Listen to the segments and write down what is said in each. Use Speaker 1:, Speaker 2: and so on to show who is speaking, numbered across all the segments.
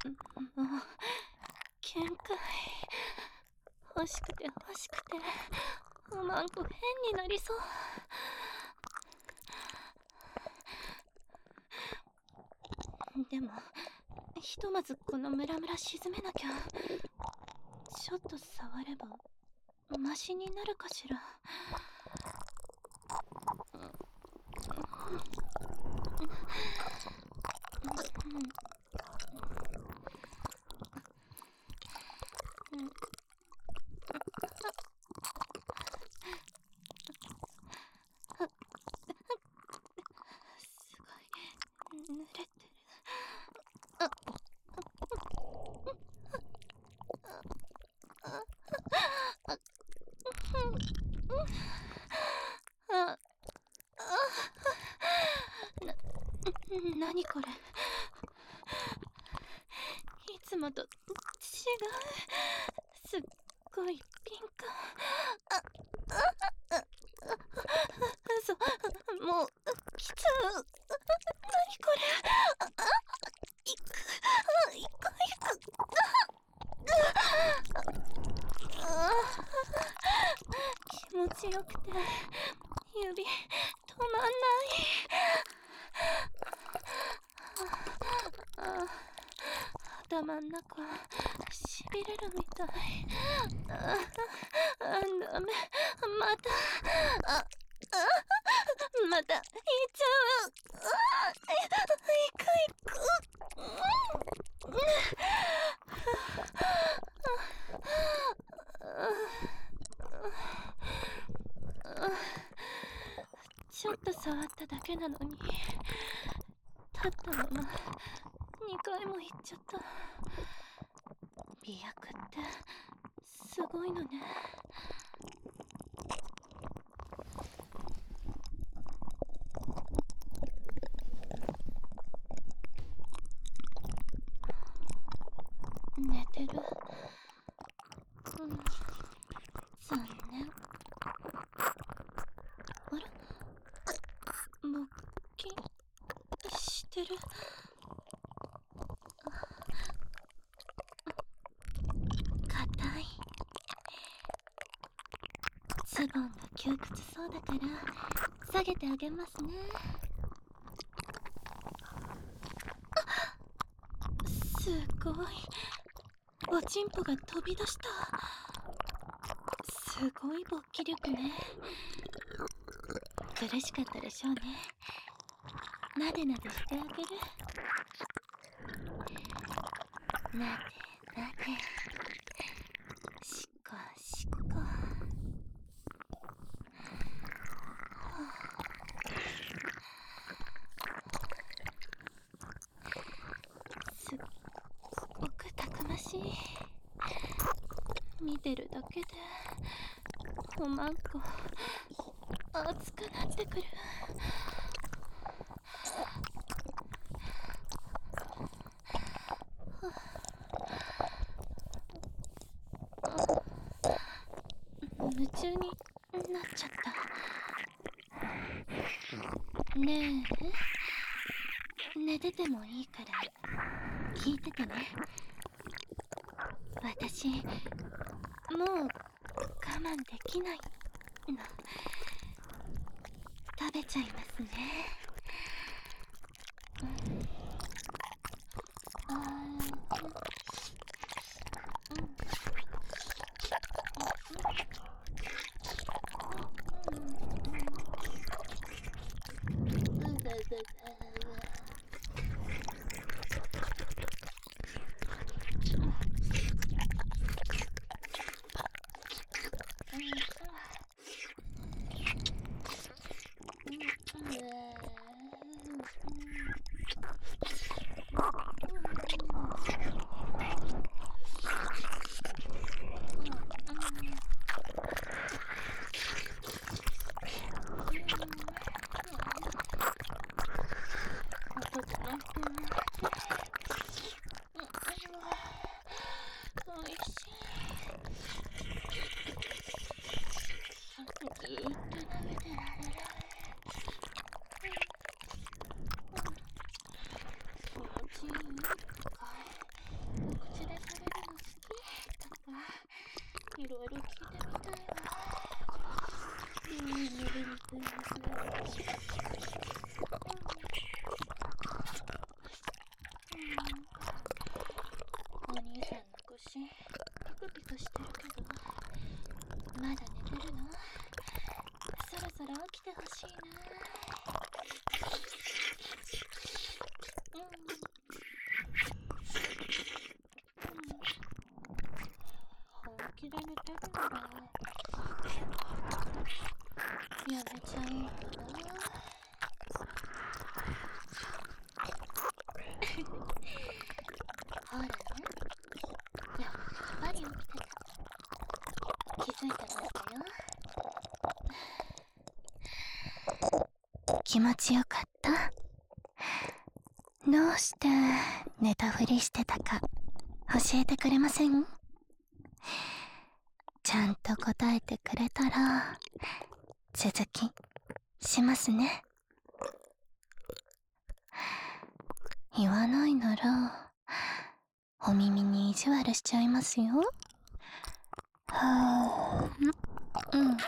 Speaker 1: もう限界。欲しくて欲しくておまんこ変になりそう。でもひとまずこのムラムラ沈めなきゃ。ちょっと触ればマシになるかしら。すごい濡れてる。何これ。いつもと違う。すっごいピンク。嘘。もう来ちゃう。何これ。いく。気持ちよくて指止まんない。頭ん中しびれるみたい。ダメ。またいっちゃう。行く。ちょっと触っただけなのに立ったまま2回も行っちゃった。美薬ってすごいのね。寝てる。残念。あら、勃起してる。硬い。ズボンが窮屈そうだから下げてあげますね。すごい。おちんぽが飛び出した。すごい勃起力ね。苦しかったでしょうね。なでなでしてあげる。なでなで。しこしこ。すっごくたくましい。見てるだけでおまんこ熱くなってくる。夢中になっちゃった。ねえ、寝ててもいいから聞いててね。私もう我慢できないの。食べちゃいますね。 しいね。本気で寝てるならやめちゃおうかな。ほらね、やっぱり起きてた。気づいてましたよ。気持ちよかった？どうして寝たふりしてたか教えてくれません？ちゃんと答えてくれたら続きしますね。言わないならお耳に意地悪しちゃいますよ。はぁ、うん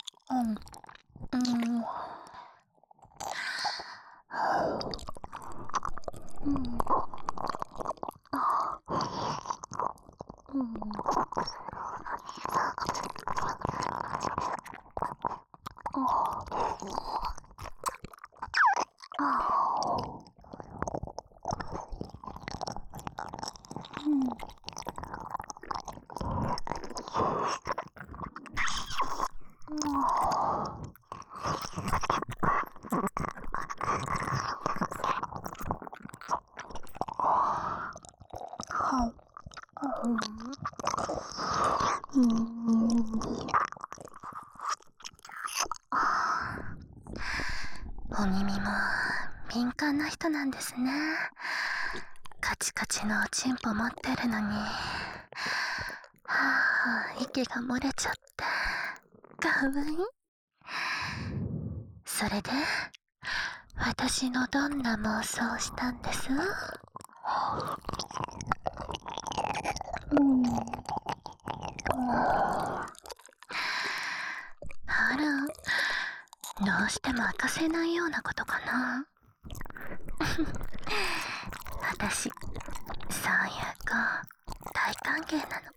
Speaker 1: お耳も敏感な人なんですね。カチカチのおちんぽ持ってるのに、息が漏れちゃってかわいい。それで私のどんな妄想をしたんです？あら、どうしても明かせないようなことかな。私、そういう子大歓迎なの。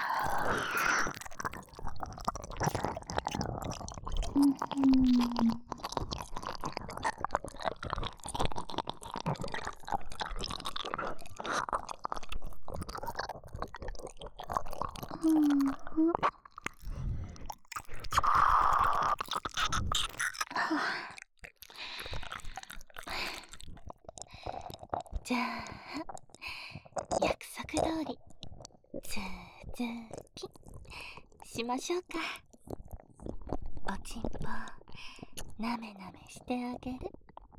Speaker 1: じゃあ約束通り続きしましょうか。おちんぽなめなめしてあげる。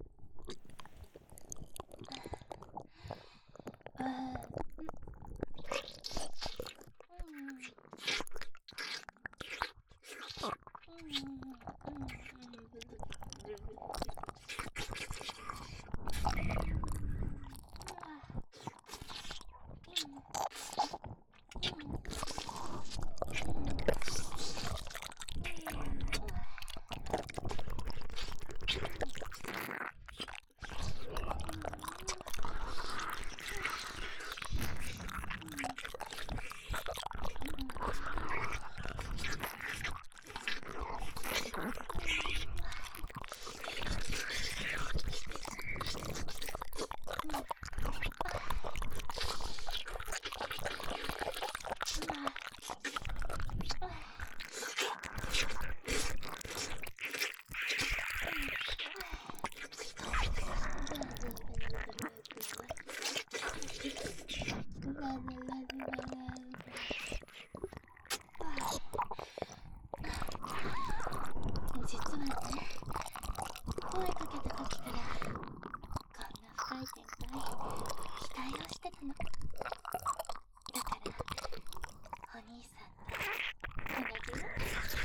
Speaker 1: 実はね、声かけた時からこんな深い展開期待をしてたの。だからお兄さんと同じよ。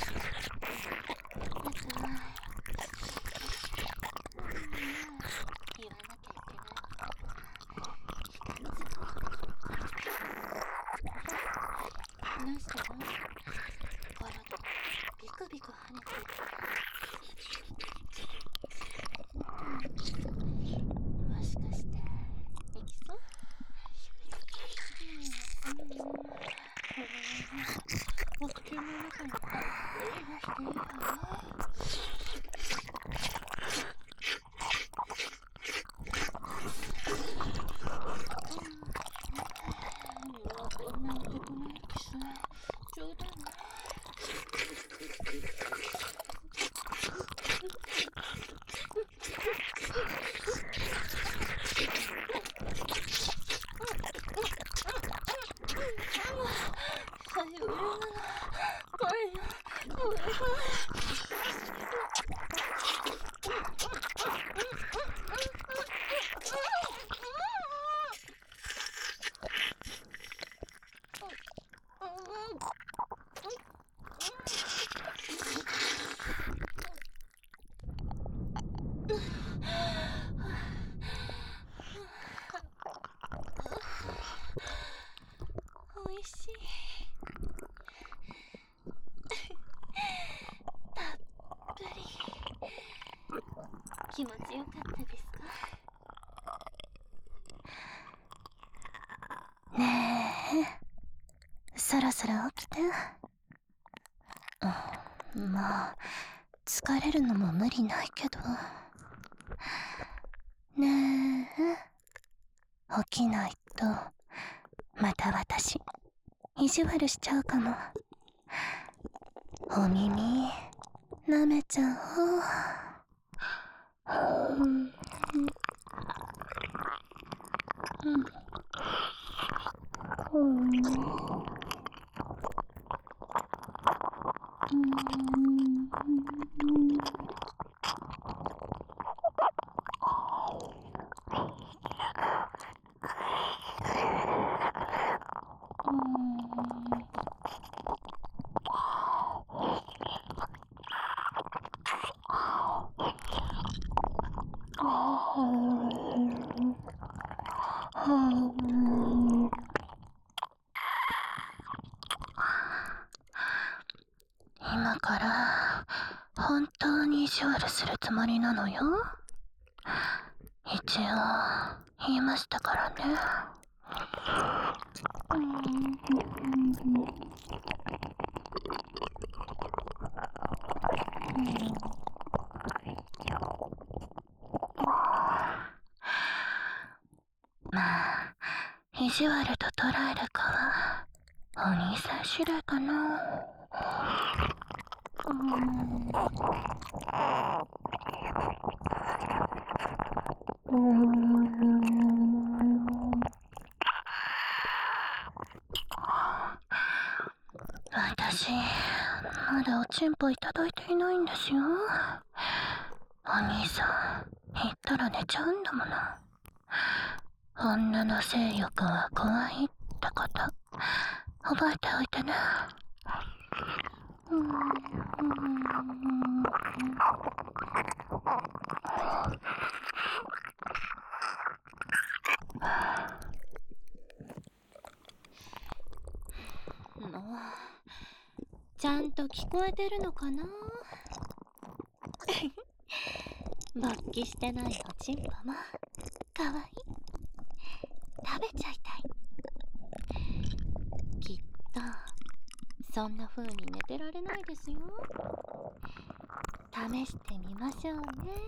Speaker 1: まずは言わなきゃいけない一つ。なしたら体ビクビク跳ねてもしかしていきそう？お口の中に入れしていいよ。 おいしい。たっぷり。気持ちよかったですか？ねえ、そろそろ起きて。まあ疲れるのも無理ないけど。ねえ、起きないとまた私意地悪しちゃうかも。お耳舐めちゃおう。今から本当に意地悪するつもりなのよ。一応言いましたからね。まあ意地悪と捉えるかはお兄さん次第かな。私まだおちんぽいただいていないんですよ。お兄さん言ったら寝ちゃうんだもの。女の性欲は怖いってこと覚えておいてね。もうちゃんと聞こえてるのかな。勃起してないおちんぽもかわいい。食べちゃいたい。きっとそんな風に寝てられないですよ。試してみましょうね。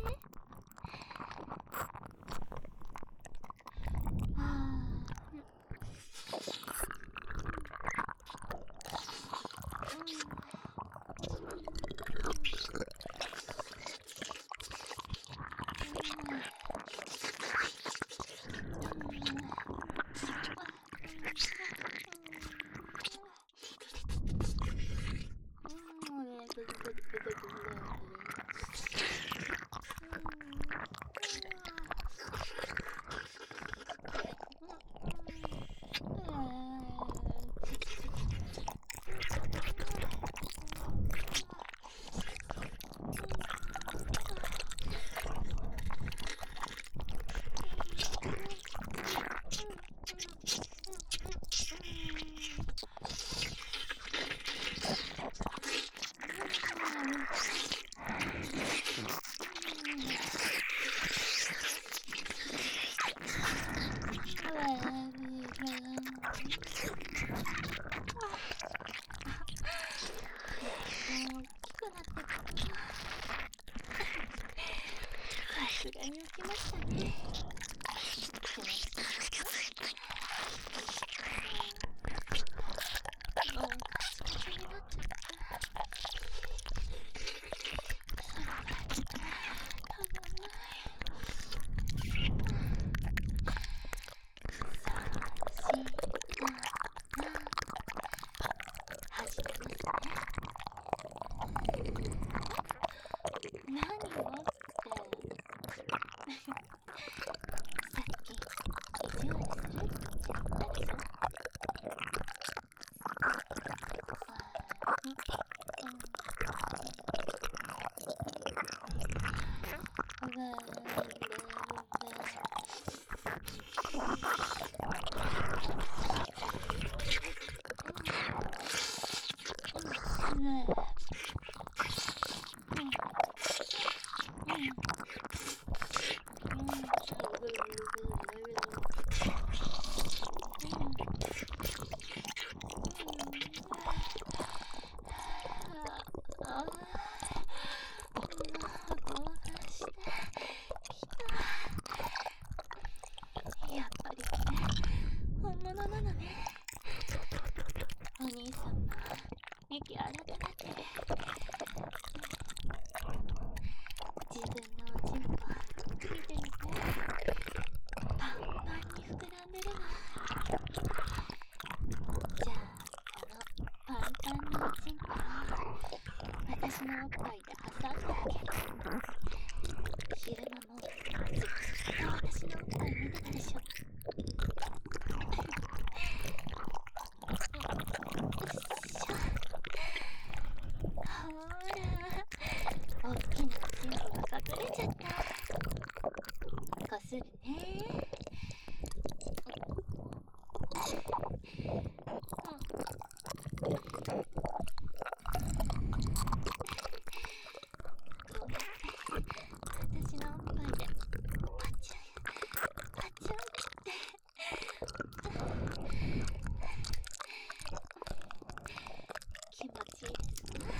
Speaker 1: さすがに起きましたね。もうカチカチになっちゃった。たまんない。始めますね。何をってさっき意地悪するって言ったでしょ。 やっぱりこれ本物なのね。お兄さんも息荒くなってる。自分のおちんこ見てみて。パンパンに膨らんでるの。じゃあこのパンパンのおちんこを私のおっぱいで挟んであげる。昼間もずっと私のおっぱい見てたでしょ。ほら、おっきなおちんこが隠れちゃった。こするね。私のおっぱいでパチュンパチュンって気持ちいいですね。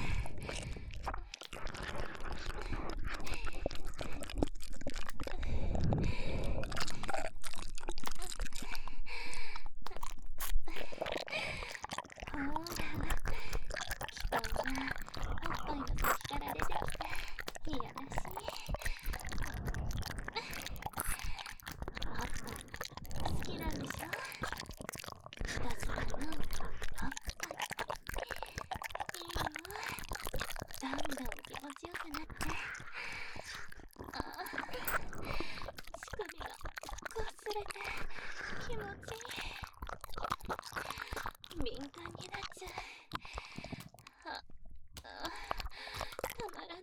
Speaker 1: ほら、気泡がおっぱいの先から出てきていやらしい。おっぱい好きなんでしょ。ひたすらのおっぱいいいよ。どんどん気持ちよくなって、乳首がこすれて気持ちいい。敏感になっちゃう。たまらない。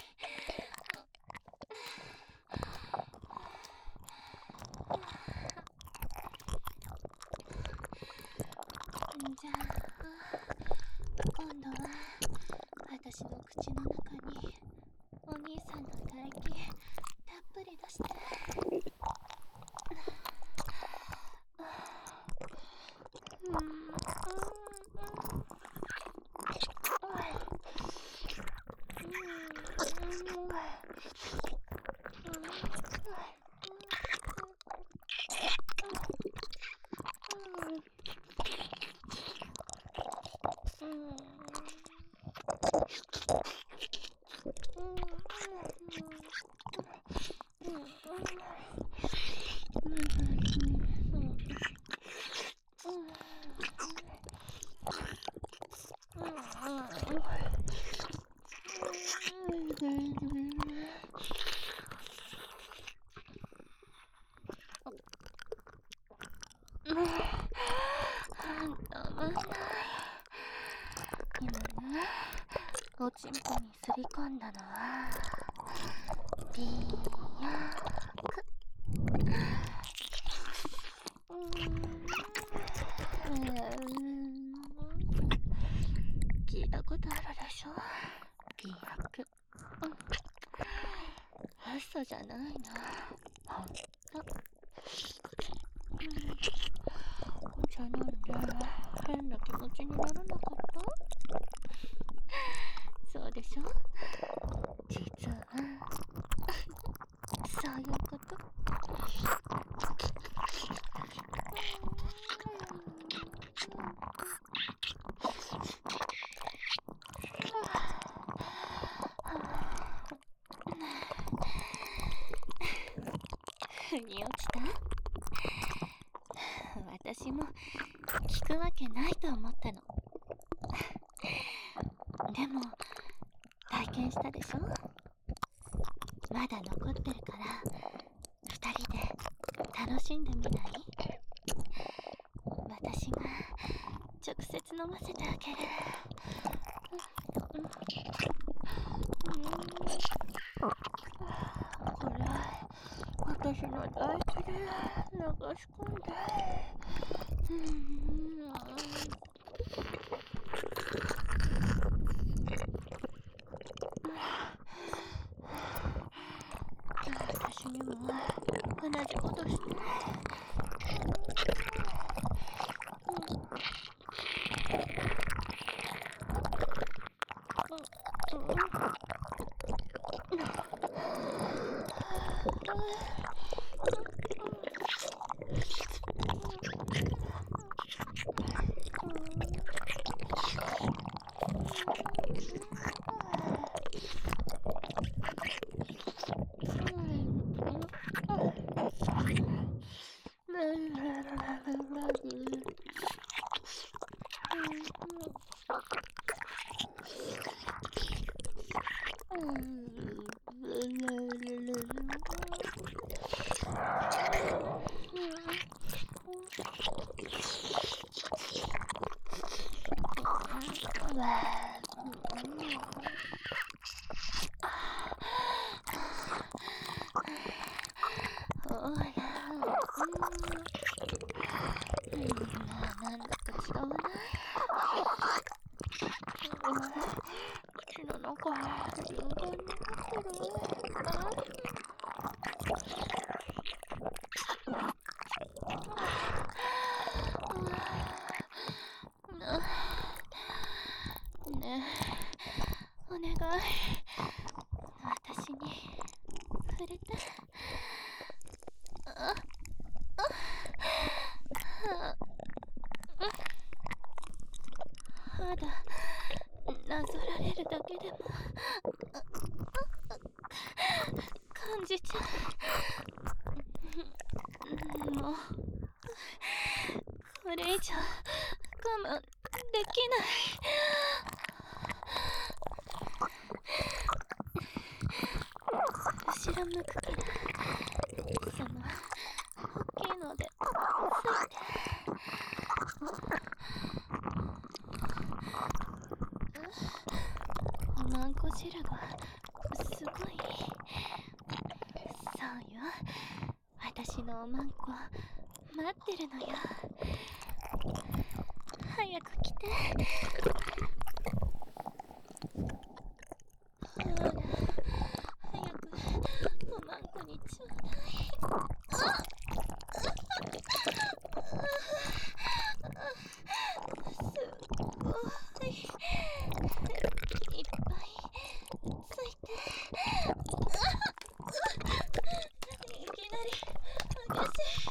Speaker 1: じゃあ今度は私の口の中にお兄さんの唾液たっぷり出して。今ね、おちんぽにすり込んだのは美薬。聞いたことあるでしょ、美薬。嘘じゃないな、ほんと。じゃあなんで変な気持ちにならなかった？そうでしょ、実はそういうこと。腑に落ちた？私も聞くわけないと思ったの。でも体験したでしょ。まだ残ってるから2人で楽しんでみない？私が直接飲ませてあげる。これ私の唾液で流し込んで。私にも同じことして。なんだか違うな。口の中順番になってる。ねえ、お願い。私に触れて。肌なぞられるだけでも感じちゃう。もうこれ以上我慢できない。後ろ向くからその大きいのでついて。おまんこ汁がすごい。そうよ、私のおまんこ待ってるのよ。早く来て。ほら、早くおまんこにちょうだい。すごいいっぱいついて。いきなり激しい。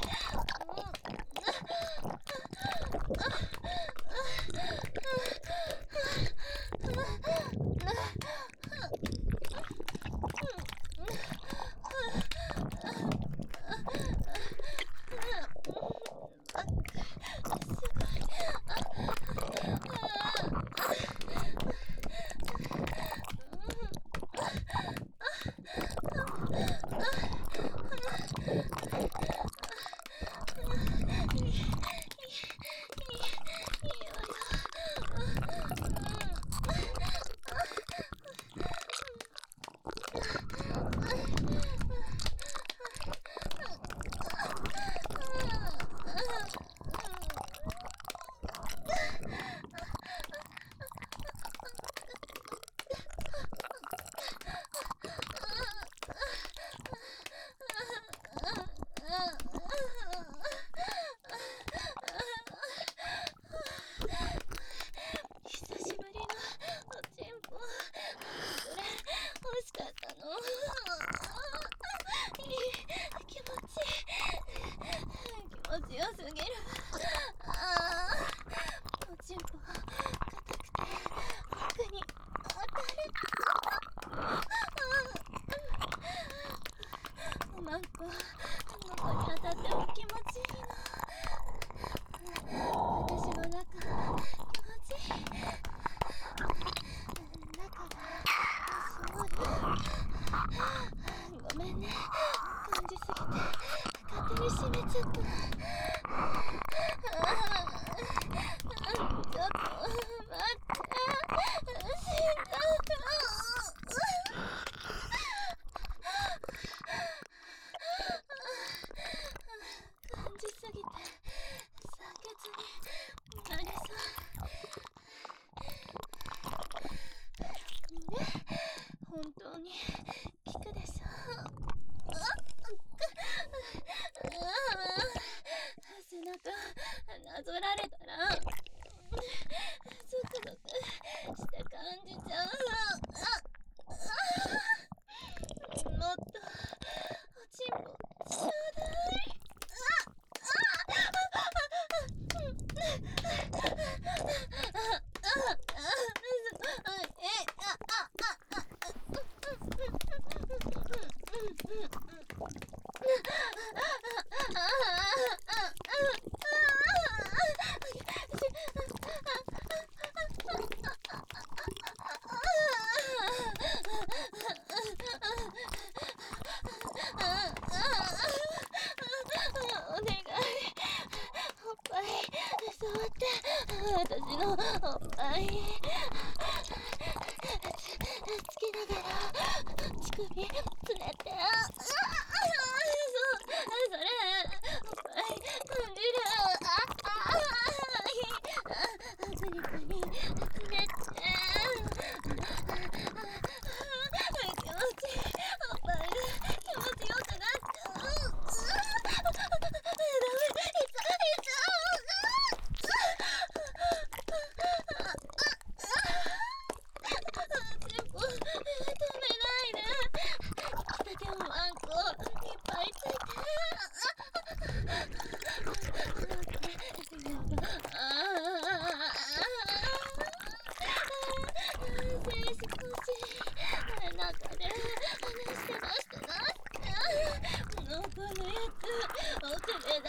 Speaker 1: 強すぎる。おちんぽ硬くて奥に当たる。おまんこ喉に当たっても気持ちいいの。私の中気持ちいい。中がごめんね、感じすぎて勝手に閉めちゃった。ちょっと待って、死んだ。 つけながら乳首つねって、それおっぱい飛んでる。プニプニつねって、気持ちいい。おっぱいが気持ちよくなって、ダメ、いた。テンポ止めないで。片手もあんこいっぱいついて。静止腰中で離して出して残るやつ奥で出して